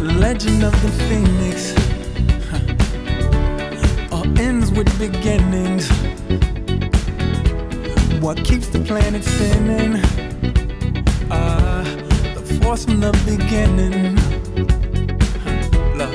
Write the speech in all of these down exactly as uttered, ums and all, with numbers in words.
legend of the phoenix, huh, all ends with beginnings. What keeps the planet spinning? Uh, the force from the beginning. Huh, love.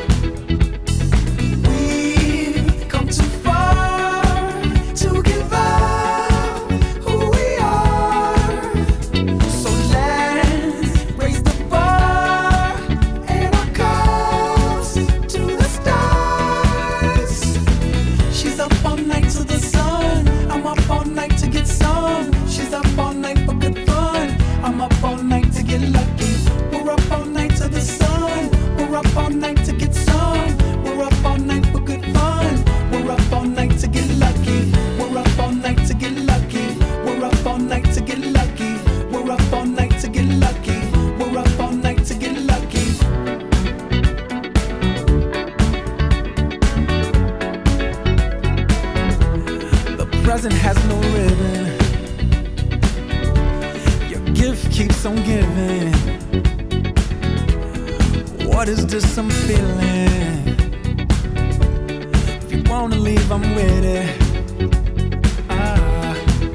We've come too far to give up who we are. So let's raise the bar and our cups to the stars. She's up all night to the sun. I'm up all night to get some. She's up all night for good fun. I'm up all night to get lucky. We're up all night to the sun. We're up all night to get some. We're up all night for good fun. We're up all night to get lucky. We're up all night to get lucky. We're up all night to get lucky. We're up all night to get lucky. We're up all night to get lucky. The present has no ribbon. Your gift keeps on giving. What is this I'm feeling? If you wanna leave, I'm with it. Ah.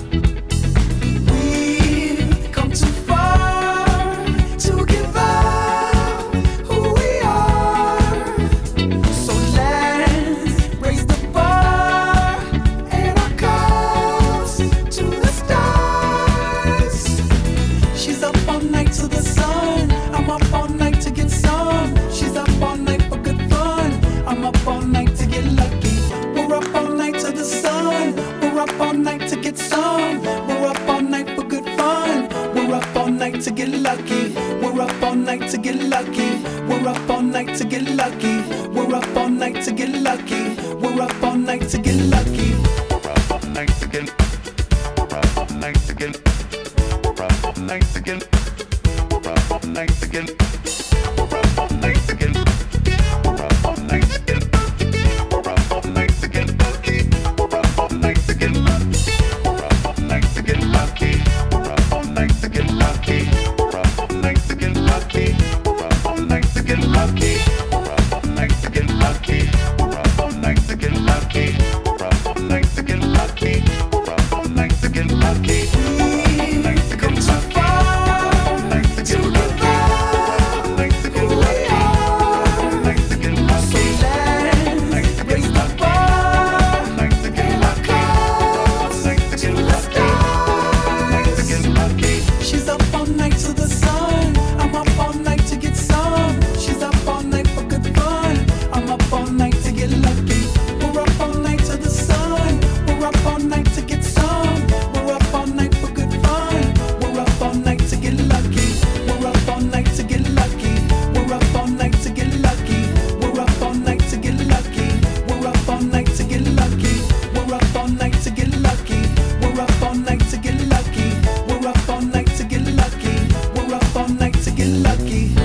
We've come too far to give up who we are. So let's raise the bar and our cups to the stars. She's up all night to the sun. I'm up all night to get some. She's up all night for good fun. I'm up all night to get lucky. We're up all night to the sun. We're up all night to get some. We're up all night for good fun. We're up all night to get lucky. We're up all night to get lucky. We're up all night to get lucky. We're up all night to get lucky. We're up all night to get lucky. We're up all night to get. We're up all night to get. We're up all night to get. We're up all night to get. We're up all night to get. We're up all night to get. We're up all night to get lucky. We're up all night to get lucky. We're up all night to get lucky. We're up all night to get lucky. We're up all night to get lucky. We're up all night to get lucky. We're up all night to get lucky. We're up all night to get lucky. We're up all night to get lucky. We're up all night to get lucky. Come too far to give up who we are. So let's raise the bar and our cups to the stars. She's up all night to the sun. I'm up all night to get some. She's up all night for good fun. I'm up all night to get lucky. We're up all night to the sun. We're up all night to get some. We're up all night for good fun. We're up all night to get lucky. We're up all night to get lucky. We're up all night to get lucky. We're up all night to get lucky. We're up all night to get lucky. We're up all night to get lucky. We're up all night to get lucky. We're up all night to get lucky. We're up all night to get lucky.